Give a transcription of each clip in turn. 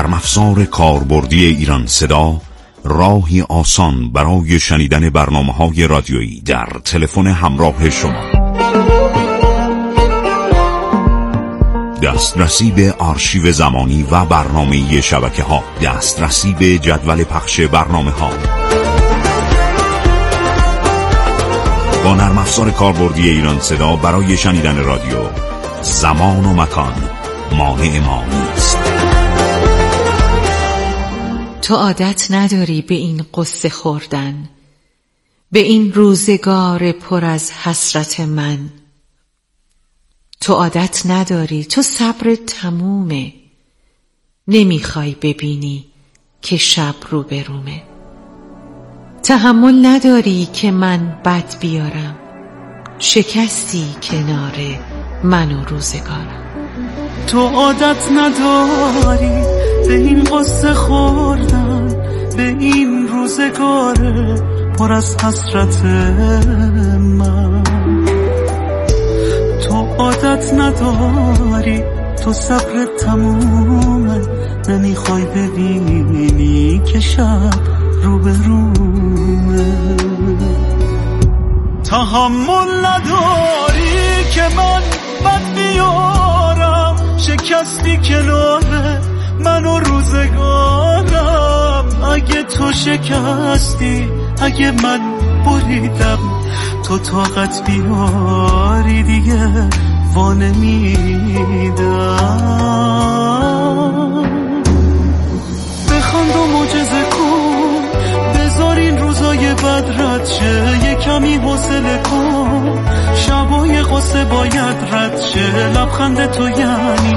نرم افزار کاربردی ایران صدا راهی آسان برای شنیدن برنامه‌های رادیویی در تلفن همراه شما. دسترسی به آرشیو زمانی و برنامه‌ای شبکه‌ها، دسترسی به جدول پخش برنامه‌ها. با نرم افزار کاربردی ایران صدا برای شنیدن رادیو، زمان و مکان مانع ما نیست. تو عادت نداری به این قصه خوردن، به این روزگار پر از حسرت من. تو عادت نداری، تو صبر تمومه، نمیخوای ببینی که شب روبرومه. تحمل نداری که من بد بیارم، شکستی کنار من و روزگارم. تو عادت نداری به این قصه خوردن، به این روزگار پر از حسرت من. تو عادت نداری، تو صبر تمومه، نمیخوای ببینی که شب روبرومه. تحمل نداری که من بد بیارم، شکستی کنار من و روزگارم. اگه تو شکستی، اگه من بریدم، تو طاقت بیاری دیگه وانمیدم. بخند و معجزه کن، بذار این روزای بد رد شه، یه کمی حوصله کن، شبای قصه باید رد شه. لبخند تو یعنی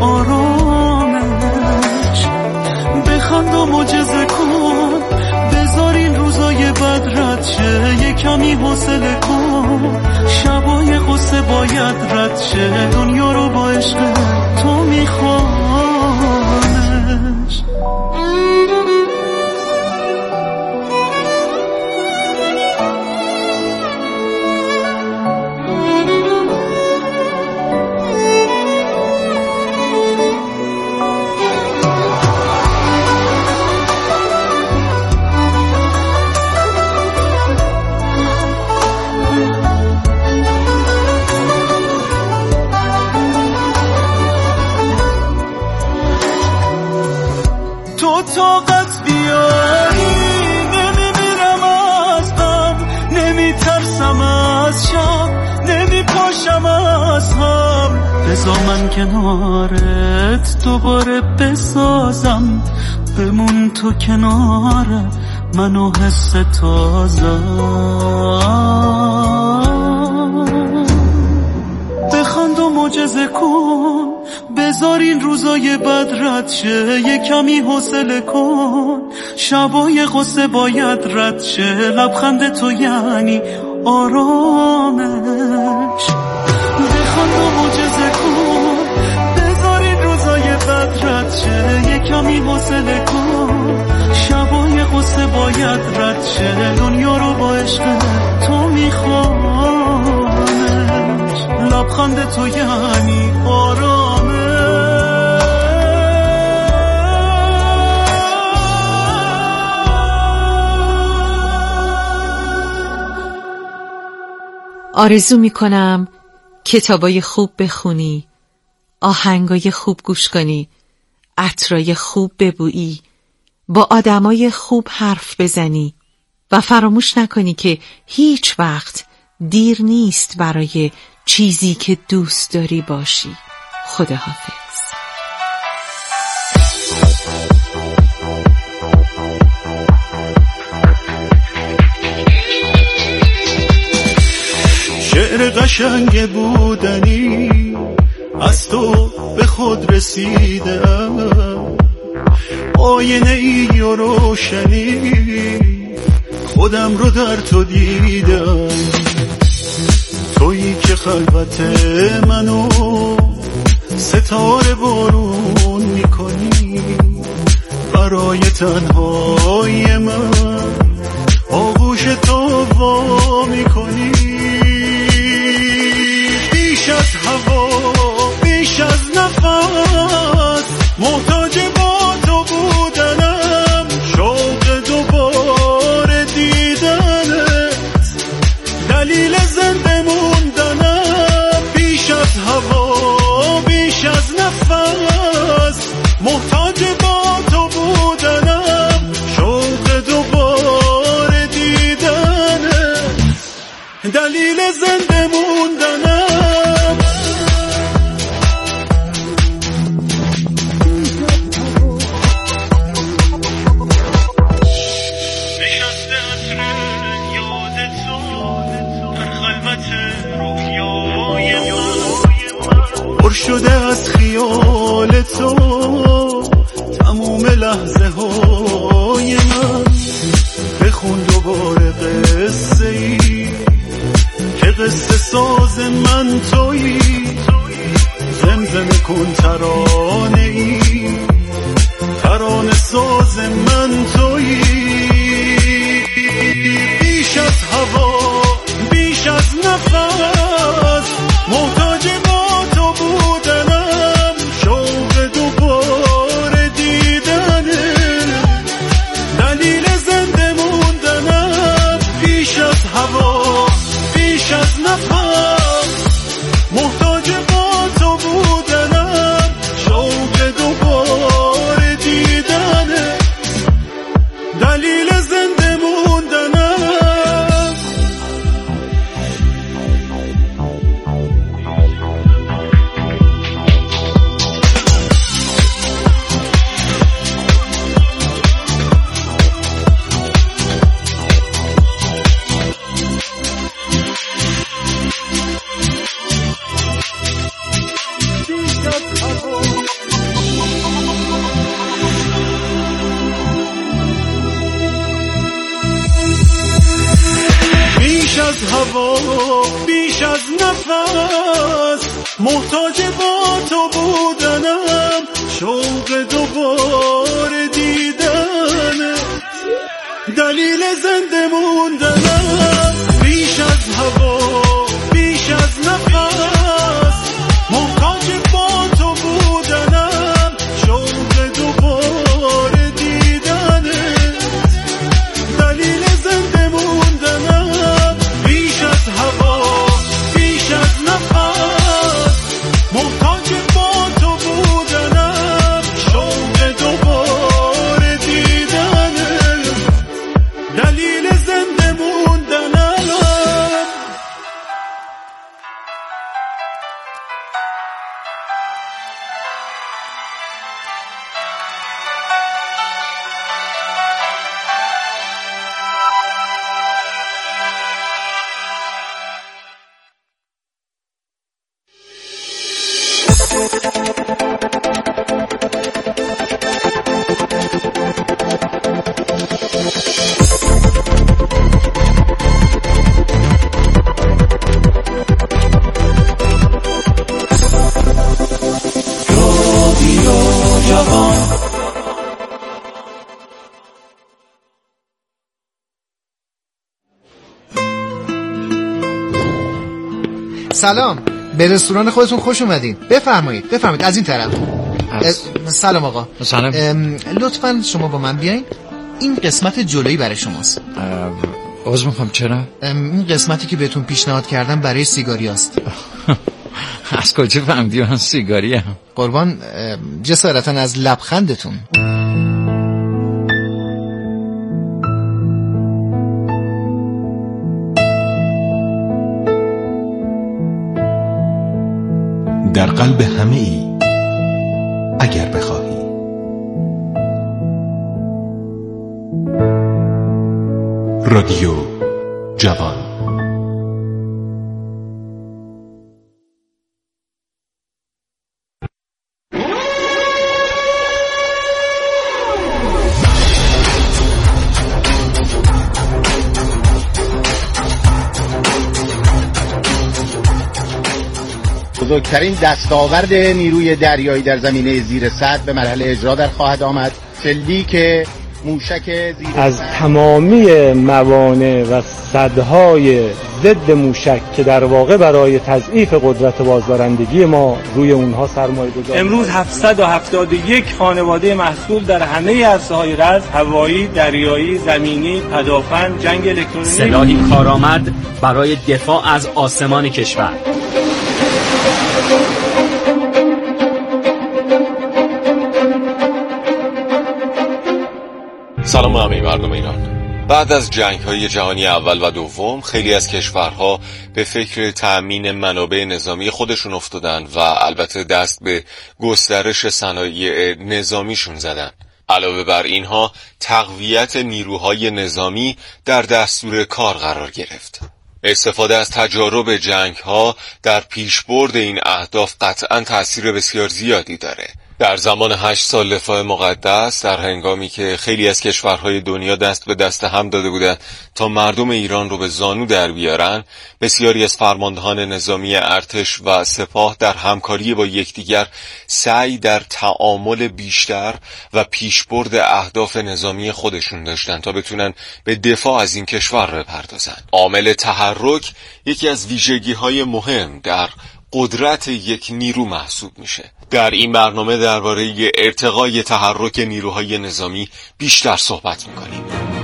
آرامش. بخند و معجزه کن، بذار این روزای بد رد شه، یه کمی حوصله کن، شبای قصه باید رد شه. دنیا رو با عشق تو میخوانش. طاقت بیاری، نمیمیرم از غم، نمیترسم از شب، نمیپاشم از هم. بذار من کنارت دوباره بسازم، بمون تو کنار من و حس تازم. بخند و معجزه کن، بذار این روزای بد رد شه، یه کمی حوصله کن، شبای قصه باید رد شه. لبخند تو یعنی آرامش. بخند و معجزه کن، بذار این روزای بد رد شه، یه کمی حوصله کن، شبای قصه باید رد شه. دنیا رو با عشق تو میخوانش. لبخند تو یعنی آرامش. آرزو میکنم کتابای خوب بخونی، آهنگای خوب گوش کنی، عطرای خوب ببویی، با آدمای خوب حرف بزنی و فراموش نکنی که هیچ وقت دیر نیست برای چیزی که دوست داری باشی. خداحافظ. شعر قشنگ بودنی از تو به خود رسیدم، آینه ای و روشنی خودم رو در تو دیدم. تویی که خلوت منو ستاره بارون میکنی، برای تنهای من آغوش تو وا میکنی. بیش از هوا، بیش از نفس، محتاج با تو دلیل زنده موندنم. نشسته عطر یاد تو در خلوت رویای من، پر شده از خیال تو تموم لحظه های من. بخون دوباره قصه ای که قصه ساز من تویی، زمزمه کن ترانه ای ترانه ساز من تویی. بیش از هوا بیش از نفس محتاج با تو بودنم، شوق دوباره دیدنه دلیل زنده موندنم. بیش از هوا بیش از نفس محتاج با تو بودنم، شوق دوباره دیدنه دلیل زنده موندنم. بیش از هوا بیش از نفس محتاج با تو بودنم، شوق دوباره دیدنه دلیل زنده موندنم. بیش از هوا بیش از نفس محتاج با تو بودنم، شوق دوباره دیدنه دلیل زنده موندنم. بیش از هوا بیش از نفس محتاج با تو بودنم، شوق دوباره دیدنه دلیل زنده موندنم. سلام، به رستوران خودتون خوش اومدین. بفرمایید از این طرف. سلام آقا. سلام. لطفاً شما با من بیاین. این قسمت جلویی برای شماست. عذر میخوام، چرا؟ این قسمتی که بهتون پیشنهاد کردم برای سیگاری است. از کجا فهمیدی من سیگاریم؟ قربان جسارتاً از لبخندتون. در قلب همه ای اگر بخواهی. رادیو جوان. بزرگترین دستاورد نیروی دریایی در زمینه زیر سطح به مرحله اجرا در خواهد آمد. شلیک موشک زیر از تمامی موانع و سدهای ضد موشک که در واقع برای تضعیف قدرت بازدارندگی ما روی اونها سرمایه گذاری. امروز 771 خانواده محصول در همه عرصه‌های رز، هوایی، دریایی، زمینی، پدافند، جنگ الکترونیک، سلاحی کارآمد برای دفاع از آسمان کشور. سلام همه مردم ایران. بعد از جنگ‌های جهانی اول و دوم خیلی از کشورها به فکر تأمین منابع نظامی خودشون افتادن و البته دست به گسترش صنایع نظامیشون زدن. علاوه بر اینها تقویت نیروهای نظامی در دستور کار قرار گرفت. استفاده از تجارب جنگ‌ها در پیشبرد این اهداف قطعاً تأثیر بسیار زیادی داره. در زمان 8 سال دفاع مقدس، در هنگامی که خیلی از کشورهای دنیا دست به دست هم داده بودند تا مردم ایران رو به زانو در بیارن، بسیاری از فرماندهان نظامی ارتش و سپاه در همکاری با یکدیگر سعی در تعامل بیشتر و پیشبرد اهداف نظامی خودشون داشتن تا بتونن به دفاع از این کشور بپردازن. عامل تحرک یکی از ویژگی‌های مهم در قدرت یک نیرو محسوب میشه. در این برنامه درباره ارتقای تحرک نیروهای نظامی بیشتر صحبت میکنیم.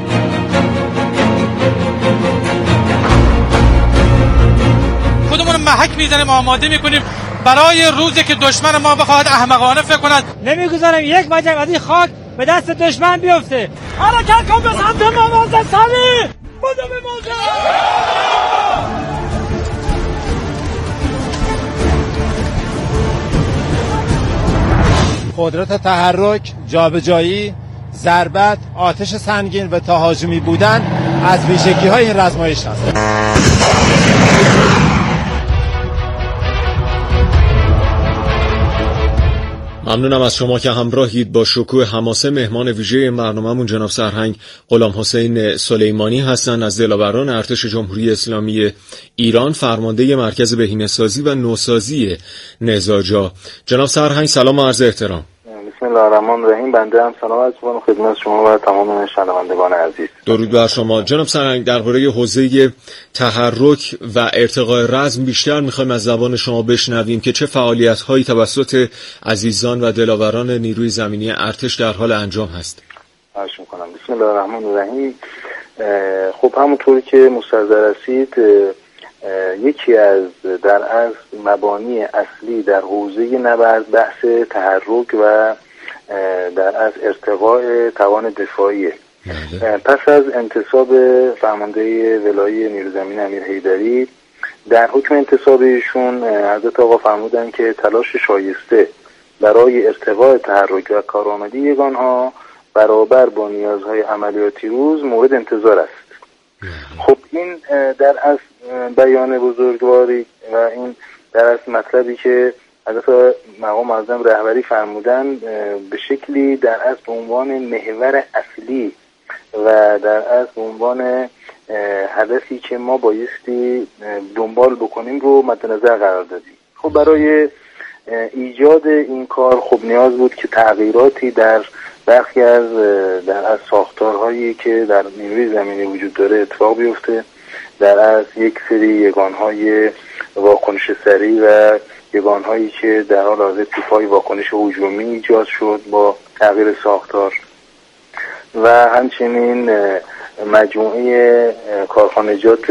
خودمون محک میزنیم، آماده میکنیم برای روزی که دشمن ما بخواهد احمقانه فکر کند. نمیگذارم یک وجب از این خاک به دست دشمن بیفته. حرکت کن به سمت موازه سری بودو به موزه. قدرت تحرک، جابجایی، ضربت، آتش سنگین و تهاجمی بودن از ویژگی‌های این رزمایش هست. ممنونم از شما که همراهید. با شکوه حماسه مهمان ویژه برنامه‌مون جناب سرهنگ غلامحسین سلیمانی هستند از دلاوران ارتش جمهوری اسلامی ایران، فرمانده مرکز بهینه‌سازی و نوسازی نزاجا. جناب سرهنگ سلام و عرض احترام. بسم الله الرحمن الرحیم. بنده هم سلام عرض می‌کنم خدمت شما و تمام شنوندگان عزیز. درود بر شما. جناب سرهنگ، درباره حوزه تحرک و ارتقاء رزم بیشتر می‌خوایم از زبان شما بشنویم که چه فعالیت‌هایی توسط عزیزان و دلاوران نیروی زمینی ارتش در حال انجام هست. خواهش می‌کنم. بسم الله الرحمن الرحیم. خب همونطوری که مستحضر هستید، یکی از در از مبانی اصلی در حوزه نبرد بحث تحرک و در از ارتقاء توان دفاعیه. پس از انتصاب فرمانده ولایی نیروی زمینی امیر حیدری، در حکم انتصاب ایشون حضرت آقا فرمودن که تلاش شایسته برای ارتقاء تحرک و کارآمدی یگانها برابر با نیازهای عملیاتی روز مورد انتظار است. خب این در از بیان بزرگواری و این در از مطلبی که حضرت مقام معظم رهبری فرمودن به شکلی در از به عنوان محور اصلی و در از به عنوان هدفی که ما بایستی دنبال بکنیم رو مد نظر قرار دادیم. خب برای ایجاد این کار خب نیاز بود که تغییراتی در برخی از ساختارهایی که در نیروی زمینی وجود داره اتفاق بیفته، در از یک سری یگانهای واکنش سریع و یگانهایی که در حال حاضر تیپ‌های واکنش هجومی ایجاد شد با تغییر ساختار و همچنین مجموعه کارخانجات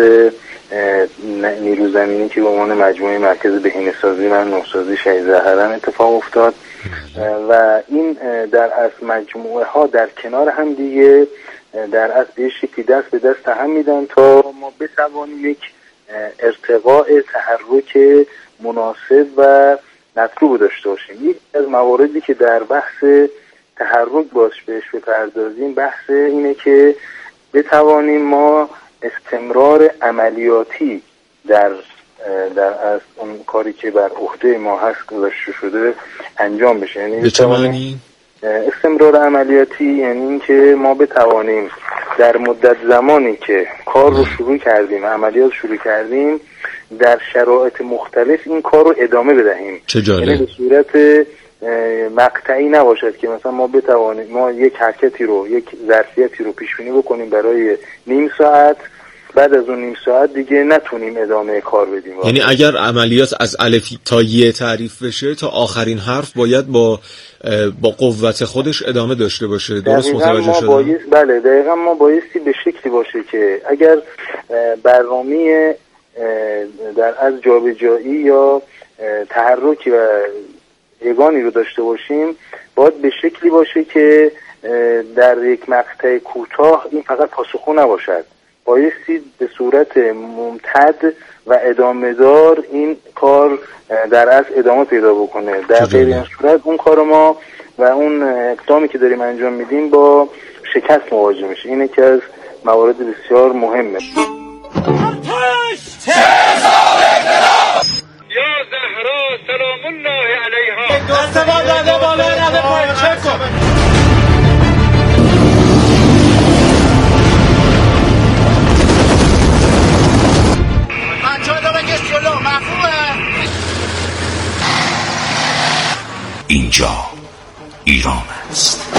نیرو زمینی که به عنوان مجموعه مرکز بهینه‌سازی و نوسازی شهید زهران اتفاق افتاد و این در از مجموعه ها در کنار هم دیگه در از به شکلی دست به دست هم میدن تا ما بتوانیم یک ارتقاء تحرک مناسب و مطلوب داشته باشیم. یک از مواردی که در بحث تحرک بهش بپردازیم بحث اینه که بتوانیم ما استمرار عملیاتی در از اون کاری که بر عهده ما هست گذاشته شده انجام بشه. یعنی به چه معنی؟ استمرار عملیاتی یعنی این که ما بتوانیم در مدت زمانی که کار رو شروع کردیم، عملیات شروع کردیم، در شرایط مختلف این کار رو ادامه بدهیم. چه جالب. یعنی به صورت مقطعی نباشد که مثلا ما بتوانیم ما یک حرکتی رو، یک ظرفیتی رو پیش بینی بکنیم برای نیم ساعت، بعد از اون نیم ساعت دیگه نتونیم ادامه کار بدیم. یعنی اگر عملیات از الف تا ی تعریف بشه تا آخرین حرف باید با قوت خودش ادامه داشته باشه. درست متوجه شدم؟ بله دقیقاً ما بایستی به شکلی باشه که اگر برنامه در از جابجایی یا تحرکی و یگانی رو داشته باشیم باید به شکلی باشه که در یک مقطع کوتاه این فقط پاسخگو نباشد، بایستی به صورت ممتد و ادامه دار این کار در اصل ادامه پیدا بکنه. در غیر این صورت اون کار ما و اون اقدامی که داریم انجام میدیم با شکست مواجه میشه. این یکی از موارد بسیار مهمه. یا زهرا سلام الله علیها. دستمان داده بالای نده پایین چک کن. بچه‌ها دارن که جلو مفهومه. اینجا ایران است.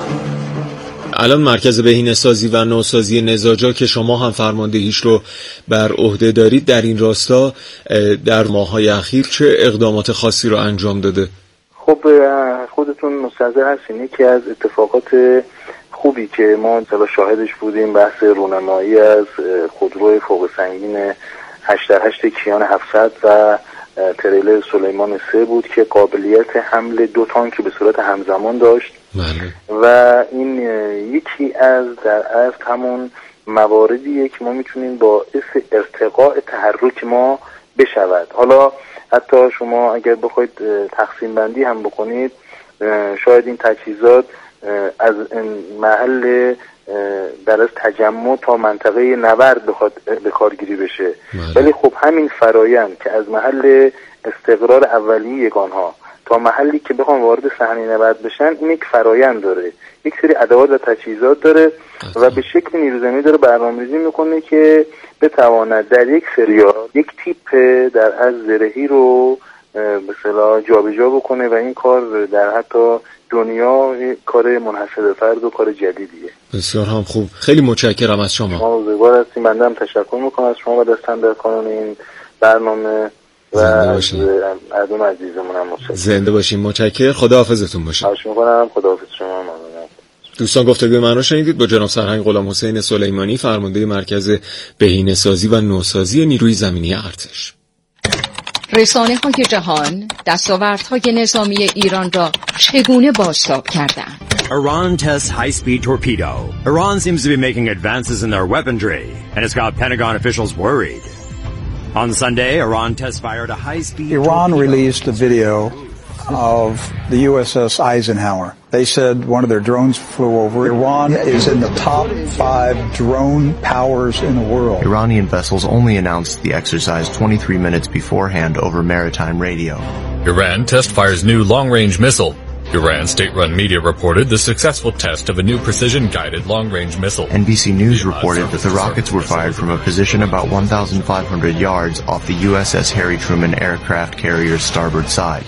الان مرکز بهینه‌سازی و نوسازی نزاجا که شما هم فرماندهیش رو بر عهده دارید، در این راستا در ماه‌های اخیر چه اقدامات خاصی رو انجام داده؟ خب خودتون مستحضر هستین که از اتفاقات خوبی که ما مثلا شاهدش بودیم بحث رونمایی از خودروی فوق سنگین 8x8 کیان 700 و تریلر سلیمان 3 بود که قابلیت حمل 2 تانک به صورت همزمان داشت. و این یکی از در اصل همون مواردیه که ما میتونیم باعث ارتقاء تحرک ما بشود. حالا حتی شما اگر بخواید تقسیم بندی هم بکنید، شاید این تجهیزات از محل در از تجمع تا منطقه نبرد بخواد به کارگیری بشه، ولی خب همین فرایند که از محل استقرار اولیه یگانها تا محلی که بخوام وارد صحنه نبرد بشن، این یک فرایند داره، یک سری ادوات و تجهیزات داره و به شکل نیروزمینی داره برنامه‌ریزی میکنه که بتواند در یک سریال یک تیپ در از زرهی رو به اصطلاح جابجا بکنه و این کار در حتی دنیا کار منحصر به فرد و کار جدیدیه. بسیار هم خوب، خیلی متشکرم از شما. شما بزرگوار هستیم. بنده هم تشکر میکنم از شما و دستن در کانون این برنامه و از مردم عزیزمون هم متشکرم. زنده باشین. متشکرم. خداحافظتون باشه. خواهش میکنم. خداحافظ شما. ممنونم. دوستان گفتگوی من رو شنیدید با جناب سرهنگ غلامحسین سلیمانی، فرمانده مرکز بهینه‌سازی و نوسازی نیروی زمینی ارتش. رسانه‌های جهان دستاوردهای نظامی ایران را چگونه بازتاب کردند؟ Iran tests high-speed torpedo. Iran seems to be making advances in their weaponry, and it's got Pentagon officials worried. On Sunday, Iran test-fired a high-speed Iran torpedo. released a video of the USS Eisenhower. They said one of their drones flew over. Iran is in the top 5 drone powers in the world. Iranian vessels only announced the exercise 23 minutes beforehand over maritime radio. Iran test fires new long-range missile. Iran state-run media reported the successful test of a new precision-guided long-range missile. NBC News reported that the rockets were fired from a position about 1,500 yards off the USS Harry Truman aircraft carrier's starboard side.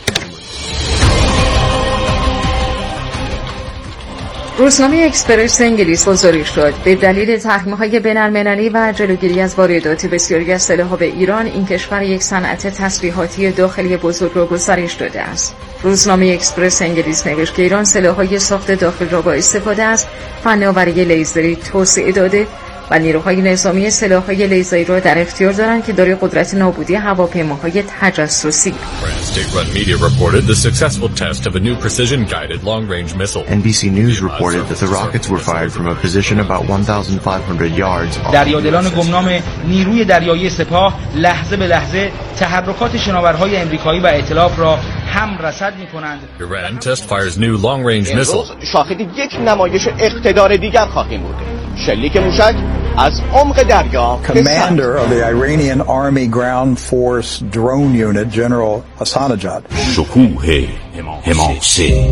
روزنامه اکسپرس انگلیس گزارش شد به دلیل تحریم‌های بین‌المللی و جلوگیری از واردات بسیاری از سلاح‌ها به ایران، این کشور یک صنعت تسلیحاتی داخلی بزرگ را گسترش داده است. روزنامه اکسپرس انگلیس نوشت که ایران سلاح‌های ساخت داخل را با استفاده از فناوری لیزری توسعه داده و نیروهای نظامی سلاح‌های لیزری را در اختیار دارند که دارای قدرت نابودی هواپیماهای تجسسی. State-run media reported the successful test of a new precision-guided long-range missile. NBC News reported that the rockets were fired from a position about 1,500 yards. دریادلان گمنام نیروی دریایی سپاه لحظه به لحظه تحرکات شناورهای امریکایی و ائتلاف را هم رصد می‌کنند. Iran test fires new long-range missile. شاهد یک نمایش اقتدار دیگر خواهیم بود. شلیک موشک از عمق دریا. Commander of the Iranian Army Ground Force Drone Unit, General Hassanajad. شکوه حماسه.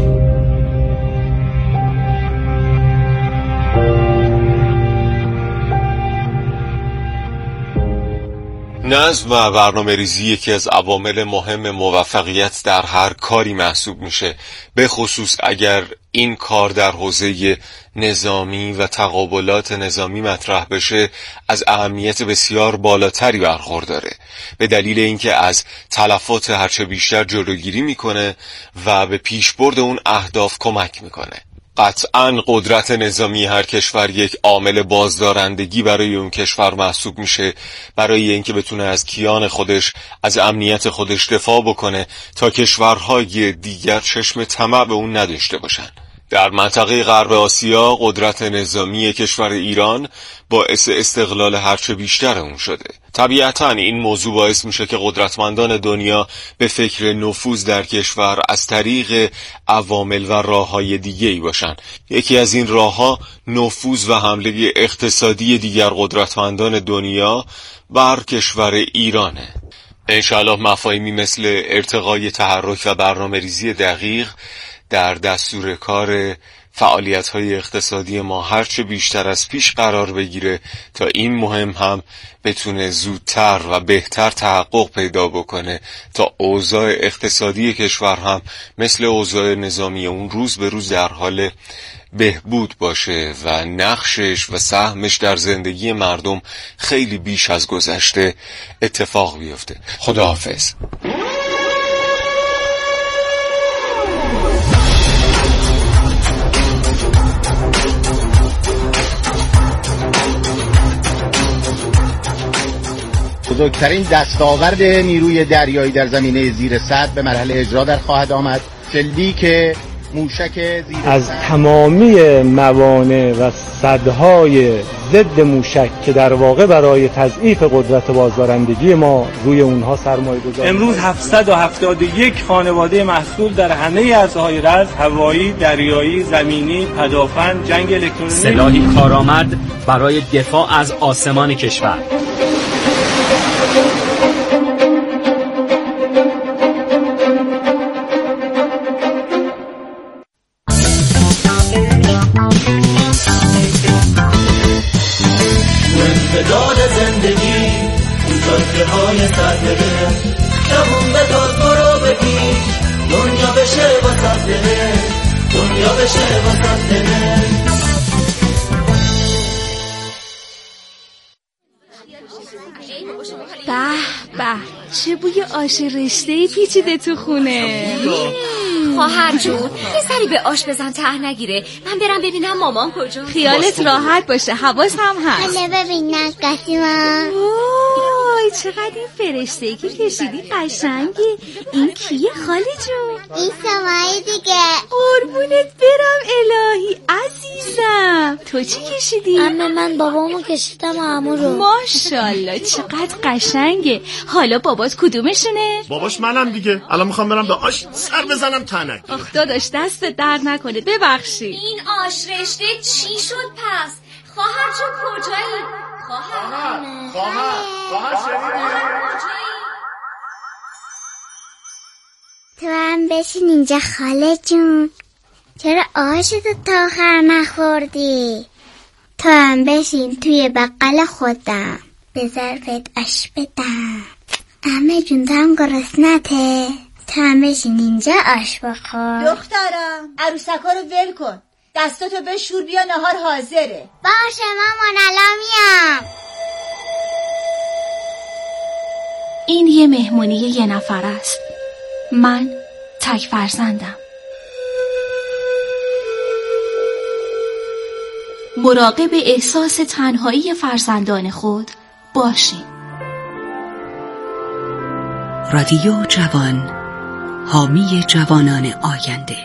نظم و برنامه ریزی یکی از عوامل مهم موفقیت در هر کاری محسوب میشه، به خصوص اگر این کار در حوزه نظامی و تقابلات نظامی مطرح بشه، از اهمیت بسیار بالاتری برخورداره، به دلیل اینکه از تلفات هرچه بیشتر جلوگیری میکنه و به پیشبرد اون اهداف کمک میکنه. قطعاً قدرت نظامی هر کشور یک عامل بازدارندگی برای اون کشور محسوب میشه، برای اینکه بتونه از کیان خودش، از امنیت خودش دفاع بکنه تا کشورهای دیگر چشم طمع به اون نداشته باشن. در منطقه غرب آسیا قدرت نظامی کشور ایران باعث استقلال هرچه بیشتر اون شده. طبیعتاً این موضوع باعث میشه که قدرتمندان دنیا به فکر نفوذ در کشور از طریق عوامل و راه‌های دیگه‌ای باشن. یکی از این راه‌ها نفوذ و حمله اقتصادی دیگر قدرتمندان دنیا بر کشور ایرانه. انشاءالله مفاهیمی مثل ارتقای تحرک و برنامه‌ریزی دقیق در دستور کار فعالیت‌های اقتصادی ما هرچه بیشتر از پیش قرار بگیره تا این مهم هم بتونه زودتر و بهتر تحقق پیدا بکنه تا اوضاع اقتصادی کشور هم مثل اوضاع نظامی اون روز به روز در حال بهبود باشه و نقشش و سهمش در زندگی مردم خیلی بیش از گذشته اتفاق بیفته. خداحافظ. بزرگترین دستاورد نیروی دریایی در زمینه زیر سد به مرحله اجرا در خواهد آمد. شلیک موشک زیر از تمامی موانع و سدهای ضد موشک که در واقع برای تضعیف قدرت بازدارندگی ما روی اونها سرمایه گذاری. امروز 771 خانواده محصول در همه عرصه‌های رز، هوایی، دریایی، زمینی، پدافند، جنگ الکترونیکی، سلاحی کارآمد برای دفاع از آسمان کشور. امتداد زندگی جاده‌های سرده جوون به داد برو بگی دنیا بشه واسه دله دنیا بشه واسه دله. به به چه بوی آش رشته‌ای پیچیده تو خونه. خواهر جون یه سری به آش بزن ته نگیره. من برم ببینم مامان کجا. خیالت راحت باشه حواس هم هست. حالا ببین نقاشی‌ام. وای چقدر این فرشته‌ای که کشیدی قشنگی. این کیه خالی جون؟ این سماعی دیگه. قربونت برم الهی عزیزم. تو چی کشیدی؟ عمه من بابامو کشیدم عمو رو. ماشاءالله چقدر قشنگه. حالا بابات کدومشونه؟ باباش منم دیگه. الان میخوام برم به آش سر بزنم تنک. آخ داداش دست درد نکنه ببخشید. این آش رشته چی شد پس؟ خواهر جون کجایی؟ خواهر تو هم بشین اینجا خاله جون. چرا آشتو تا آخر نخوردی؟ تو هم بشین توی بقل خودم به ظرفت آش بدم. عمه جون تو هم گرسنته؟ تو هم بشین اینجا آش بخور. دخترم عروسکا رو ول کن، دستاتو بشور بیا نهار حاضره. باشه مامان الان میام. این یه مهمونی یه نفر است. من تک فرزندم. مراقب احساس تنهایی فرزندان خود باشین. رادیو جوان، حامی جوانان آینده.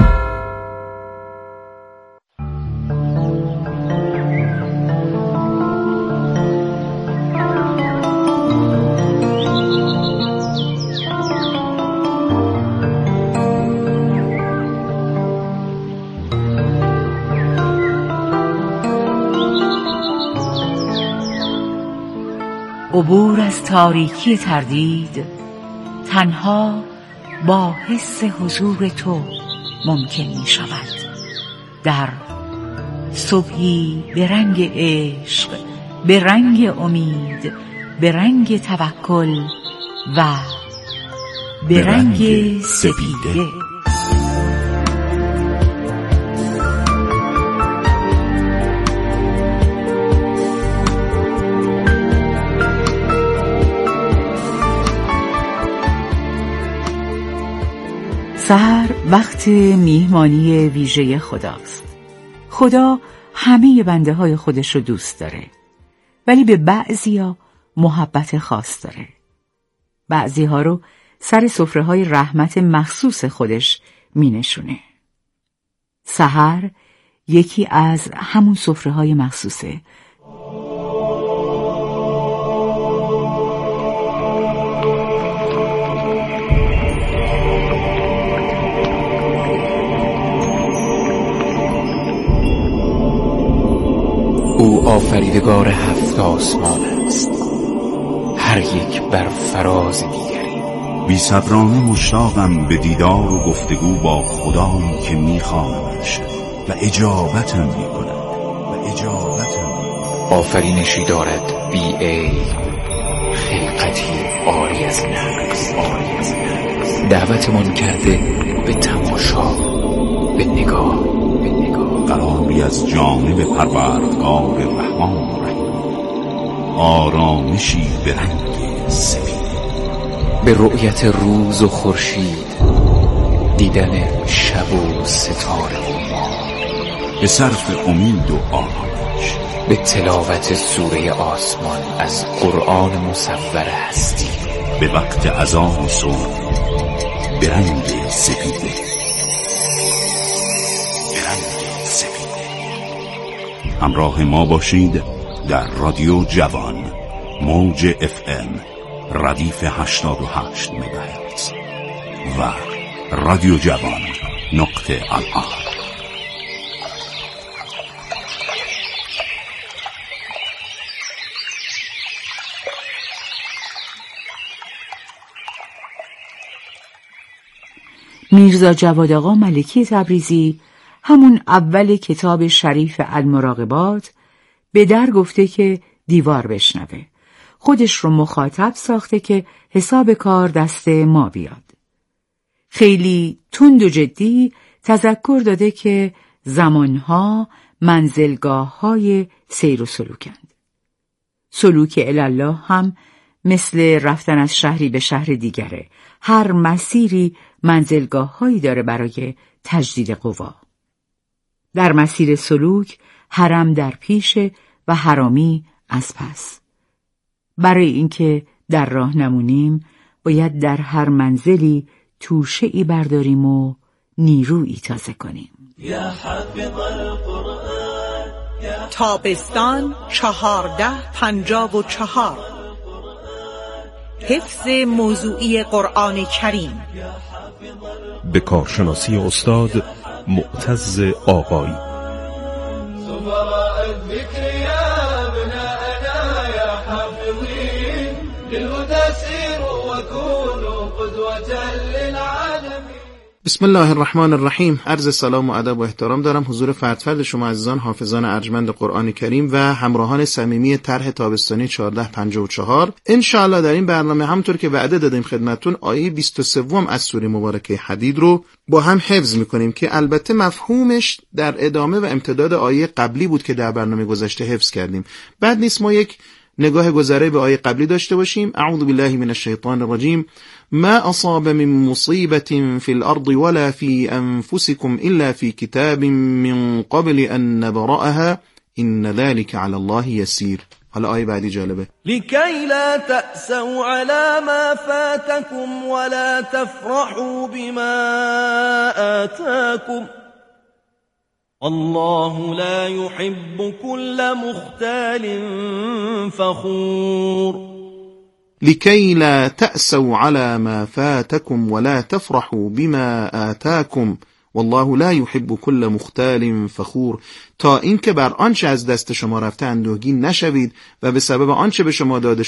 عبور از تاریکی تردید تنها با حس حضور تو ممکن می شود. در صبحی به رنگ عشق، به رنگ امید، به رنگ توکل و به رنگ سپیده. سحر وقت میهمانی ویژه خداست. خدا همه بنده های خودش رو دوست داره، ولی به بعضیا محبت خاص داره. بعضی ها رو سر سفره های رحمت مخصوص خودش می نشونه. سحر یکی از همون سفره‌های مخصوصه. او آفریدگار 7 آسمان است، هر یک بر فراز دیگری. بی‌صبرانه مشتاقم به دیدار و گفتگو با خدایی که میخوانمش و اجابتم میکند آفرینشی دارد بی عیب، خلقتی عاری از نقص، دعوتمان کرده به تماشا، به نگاه، قراری از جانب پروردگار رحمان رحیم، آرامشی به رنگ سفید، به رؤیت روز و خورشید، دیدن شب و ستاره و ماه، به صرف امید و آرامش، به تلاوت سوره آسمان از قرآن مصور هستی، به وقت اذان صبح به رنگ سپیده، همراه ما باشید در رادیو جوان، موج FM ردیف 88 مگاهرتز و رادیو جوان .al. میرزا جواد آقا ملکی تبریزی همون اول کتاب شریف المراقبات به در گفته که دیوار بشنوه. خودش رو مخاطب ساخته که حساب کار دست ما بیاد. خیلی تند و جدی تذکر داده که زمانها منزلگاه‌های سیر و سلوکند. سلوک الالله هم مثل رفتن از شهری به شهر دیگره. هر مسیری منزلگاه‌هایی داره برای تجدید قوا. در مسیر سلوک حرم در پیش و حرامی از پس. برای اینکه در راه نمونیم باید در هر منزلی توشه‌ای برداریم و نیرویی تازه کنیم. تابستان 1454 حفظ موضوعی قرآن کریم به کارشناسی استاد معتز آقایی. بسم الله الرحمن الرحیم. عرض سلام و ادب و احترام دارم حضور فرد شما عزیزان حافظان ارجمند قرآن کریم و همراهان صمیمی طرح تابستانی 1454. ان شاء الله در این برنامه همونطور که وعده دادیم خدمتتون آیه 23 از سوره مبارکه حدید رو با هم حفظ میکنیم که البته مفهومش در ادامه و امتداد آیه قبلی بود که در برنامه گذشته حفظ کردیم. بعد نیست ما یک نگاه گذره به آیه قبلی داشته باشیم. اعوذ بالله من الشیطان الرجیم. ما اصاب من مصیبة فی الارض ولا فی انفسکم الا فی کتاب من قبل ان نبرأها ان ذلك علی الله یسیر. حالا آیه بعدی جالبه. لکی لا تأسوا على ما فاتكم ولا تفرحوا بما آتاكم الله لا يحب كل مختال فخور. لكي لا تأسوا على ما فاتكم ولا تفرحوا بما آتاكم والله لا يحب كل مختال فخور. تا اینکه بر آنچه از دست شما رفته اندوهگین نشوید و به سبب آنچه به شما داده